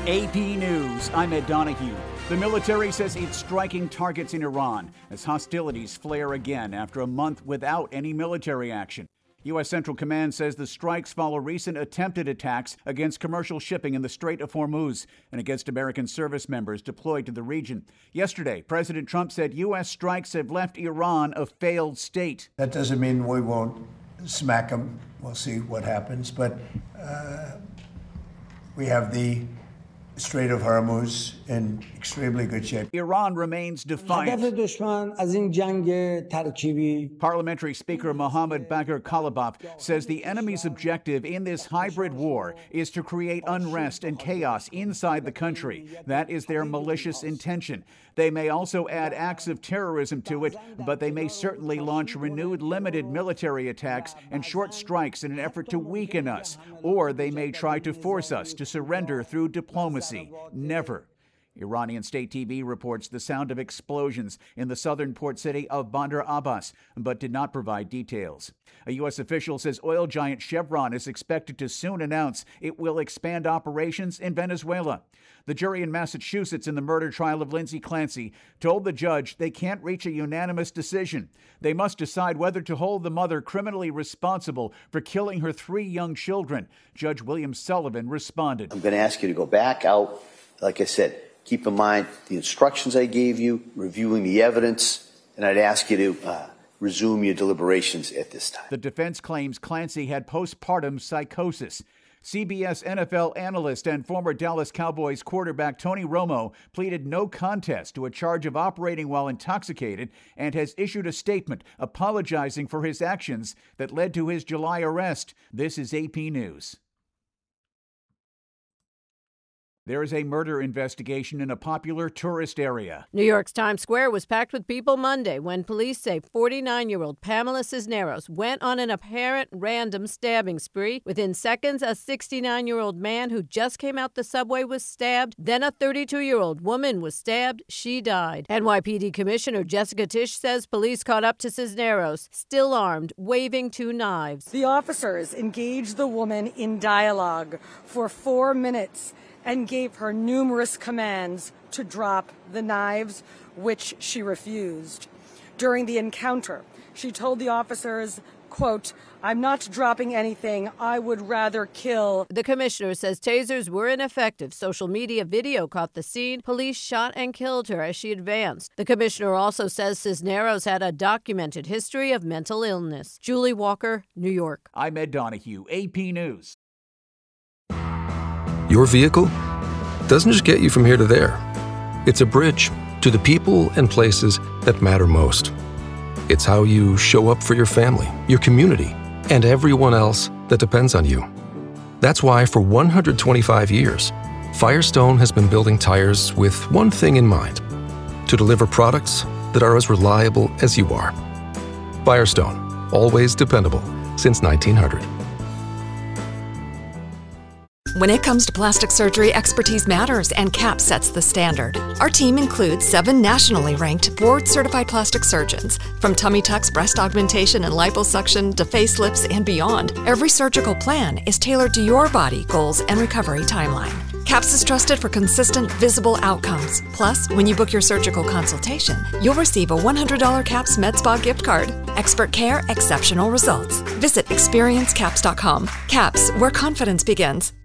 AP News, I'm Ed Donahue. The military says it's striking targets in Iran as hostilities flare again after a month without any military action. U.S. Central Command says the strikes follow recent attempted attacks against commercial shipping in the Strait of Hormuz and against American service members deployed to the region. Yesterday, President Trump said U.S. strikes have left Iran a failed state. That doesn't mean we won't smack them. We'll see what happens. But we have the Strait of Hormuz in extremely good shape. Iran remains defiant. Parliamentary Speaker Mohammad Bagher Kalibaf says the enemy's objective in this hybrid war is to create unrest and chaos inside the country. That is their malicious intention. They may also add acts of terrorism to it, but they may certainly launch renewed limited military attacks and short strikes in an effort to weaken us, or they may try to force us to surrender through diplomacy. Never. Iranian state TV reports the sound of explosions in the southern port city of Bandar Abbas, but did not provide details. A U.S. official says oil giant Chevron is expected to soon announce it will expand operations in Venezuela. The jury in Massachusetts in the murder trial of Lindsay Clancy told the judge they can't reach a unanimous decision. They must decide whether to hold the mother criminally responsible for killing her 3 young children. Judge William Sullivan responded. I'm going to ask you to go back out. Like I said, keep in mind the instructions I gave you, reviewing the evidence, and I'd ask you to resume your deliberations at this time. The defense claims Clancy had postpartum psychosis. CBS NFL analyst and former Dallas Cowboys quarterback Tony Romo pleaded no contest to a charge of operating while intoxicated and has issued a statement apologizing for his actions that led to his July arrest. This is AP News. There is a murder investigation in a popular tourist area. New York's Times Square was packed with people Monday when police say 49-year-old Pamela Cisneros went on an apparent random stabbing spree. Within seconds, a 69-year-old man who just came out the subway was stabbed. Then a 32-year-old woman was stabbed. She died. NYPD Commissioner Jessica Tisch says police caught up to Cisneros, still armed, waving 2 knives. The officers engaged the woman in dialogue for 4 minutes and gave her numerous commands to drop the knives, which she refused. During the encounter, she told the officers, quote, "I'm not dropping anything. I would rather kill." The commissioner says tasers were ineffective. Social media video caught the scene. Police shot and killed her as she advanced. The commissioner also says Cisneros had a documented history of mental illness. Julie Walker, New York. I'm Ed Donahue, AP News. Your vehicle doesn't just get you from here to there. It's a bridge to the people and places that matter most. It's how you show up for your family, your community, and everyone else that depends on you. That's why for 125 years, Firestone has been building tires with one thing in mind: to deliver products that are as reliable as you are. Firestone, always dependable since 1900. When it comes to plastic surgery, expertise matters, and CAP sets the standard. Our team includes 7 nationally ranked, board-certified plastic surgeons. From tummy tucks, breast augmentation, and liposuction to facelifts and beyond, every surgical plan is tailored to your body, goals, and recovery timeline. CAPS is trusted for consistent, visible outcomes. Plus, when you book your surgical consultation, you'll receive a $100 CAPS Med Spa gift card. Expert care, exceptional results. Visit experiencecaps.com. CAPS, where confidence begins.